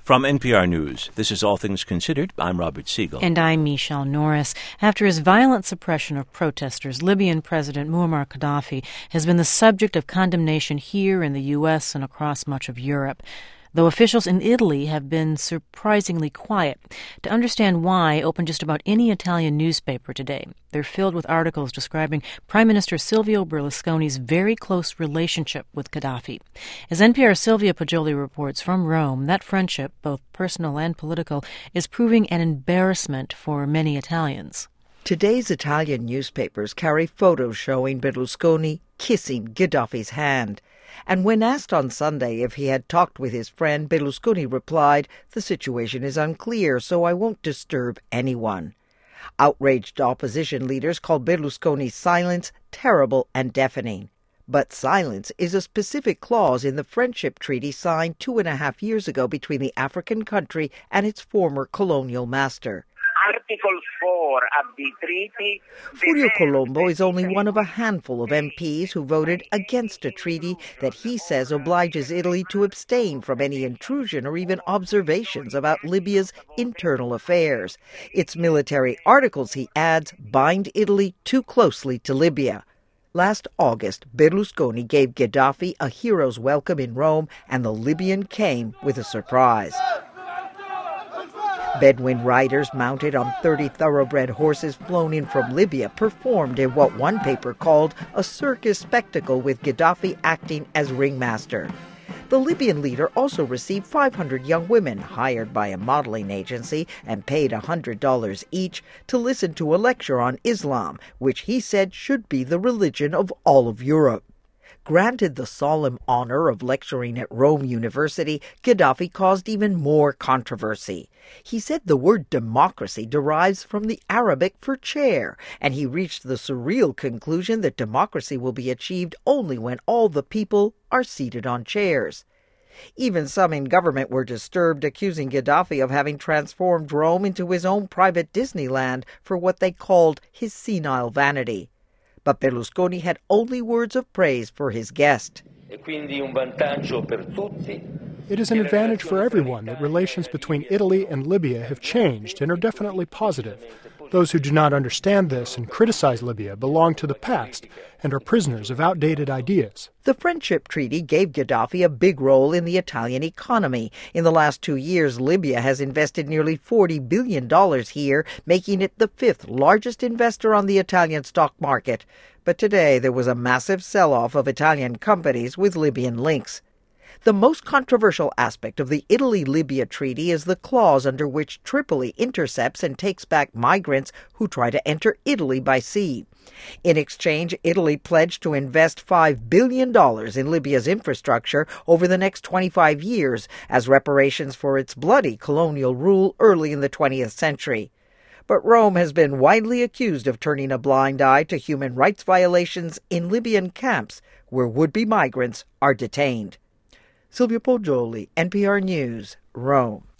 From NPR News, this is All Things Considered. I'm Robert Siegel. And I'm Michelle Norris. After his violent suppression of protesters, Libyan President Muammar Gaddafi has been the subject of condemnation here in the U.S. and across much of Europe, though officials in Italy have been surprisingly quiet. To understand why, open just about any Italian newspaper today. They're filled with articles describing Prime Minister Silvio Berlusconi's very close relationship with Gaddafi. As NPR's Silvia Poggioli reports from Rome, that friendship, both personal and political, is proving an embarrassment for many Italians. Today's Italian newspapers carry photos showing Berlusconi kissing Gaddafi's hand. And when asked on Sunday if he had talked with his friend, Berlusconi replied, "The situation is unclear, so I won't disturb anyone." Outraged opposition leaders called Berlusconi's silence terrible and deafening. But silence is a specific clause in the friendship treaty signed 2.5 years ago between the African country and its former colonial master. Article 4 of the treaty. Furio Colombo is only one of a handful of MPs who voted against a treaty that he says obliges Italy to abstain from any intrusion or even observations about Libya's internal affairs. Its military articles, he adds, bind Italy too closely to Libya. Last August, Berlusconi gave Gaddafi a hero's welcome in Rome, and the Libyan came with a surprise. Bedouin riders mounted on 30 thoroughbred horses flown in from Libya performed in what one paper called a circus spectacle with Gaddafi acting as ringmaster. The Libyan leader also received 500 young women hired by a modeling agency and paid $100 each to listen to a lecture on Islam, which he said should be the religion of all of Europe. Granted the solemn honor of lecturing at Rome University, Gaddafi caused even more controversy. He said the word democracy derives from the Arabic for chair, and he reached the surreal conclusion that democracy will be achieved only when all the people are seated on chairs. Even some in government were disturbed, accusing Gaddafi of having transformed Rome into his own private Disneyland for what they called his senile vanity. But Berlusconi had only words of praise for his guest. It is an advantage for everyone that relations between Italy and Libya have changed and are definitely positive. Those who do not understand this and criticize Libya belong to the past and are prisoners of outdated ideas. The friendship treaty gave Gaddafi a big role in the Italian economy. In the last 2 years, Libya has invested nearly $40 billion here, making it the 5th largest investor on the Italian stock market. But today there was a massive sell-off of Italian companies with Libyan links. The most controversial aspect of the Italy-Libya treaty is the clause under which Tripoli intercepts and takes back migrants who try to enter Italy by sea. In exchange, Italy pledged to invest $5 billion in Libya's infrastructure over the next 25 years as reparations for its bloody colonial rule early in the 20th century. But Rome has been widely accused of turning a blind eye to human rights violations in Libyan camps where would-be migrants are detained. Silvia Poggioli, NPR News, Rome.